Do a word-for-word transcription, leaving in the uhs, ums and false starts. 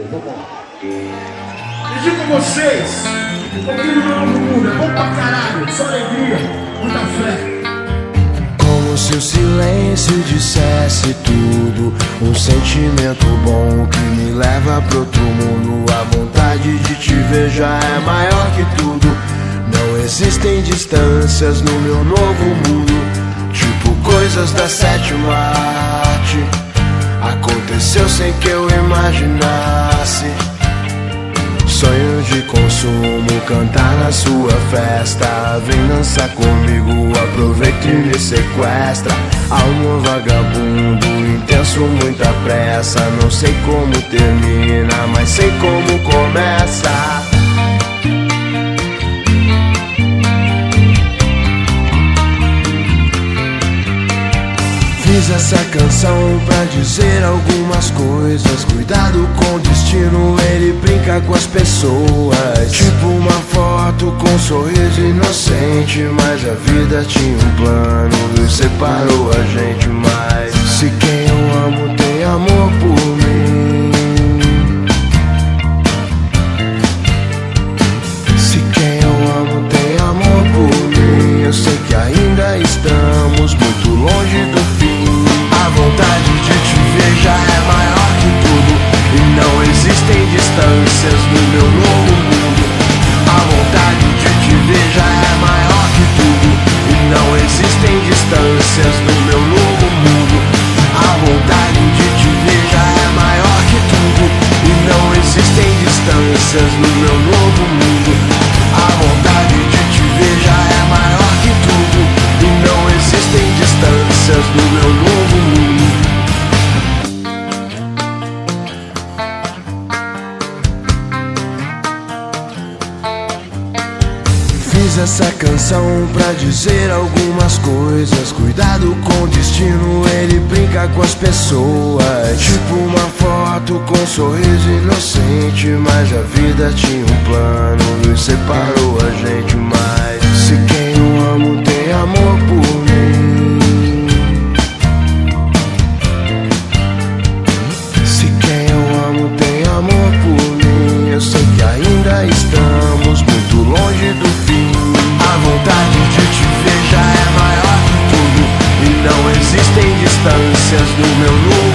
vambora. E digo vocês, aquele novo mundo é bom pra caralho, só alegria, muita fé. Como se o silêncio dissesse tudo, um sentimento bom que me leva pro outro mundo. A vontade de te ver já é maior que tudo. Não existem distâncias no meu novo mundo, tipo coisas da sétima arte. Aconteceu sem que eu imaginasse. Sonho de consumo, cantar na sua festa. Vem dançar comigo, aproveita e me sequestra. Alma vagabundo, intenso, muita pressa. Não sei como termina, mas sei como começa. Fiz essa canção pra dizer algumas coisas. Cuidado com o destino, ele brinca com as pessoas. Tipo uma foto com um sorriso inocente, mas a vida tinha um plano e separou a gente. Mas se quem eu amo tem amor por mim, se quem eu amo tem amor por mim, eu sei que ainda estamos muito longe do fim. A vontade de te ver já é maior que tudo, e não existem distâncias no meu novo mundo. A vontade de te ver já é maior que tudo, e não existem distâncias no meu novo mundo. A vontade de te ver já é maior que tudo, e não existem distâncias no meu novo mundo. A vontade de te ver já é maior que tudo, e não existem distâncias no meu novo mundo. Fiz essa canção pra dizer algumas coisas. Cuidado com o destino, ele brinca com as pessoas. Tipo uma foto com um sorriso inocente, mas a vida tinha um plano e separou a gente. Mas se quem eu amo tem amor por mim, se quem eu amo tem amor por mim, eu sei que ainda estamos muito longe do fim. A vontade de te ver já é maior que tudo, e não existem distâncias no meu lugar.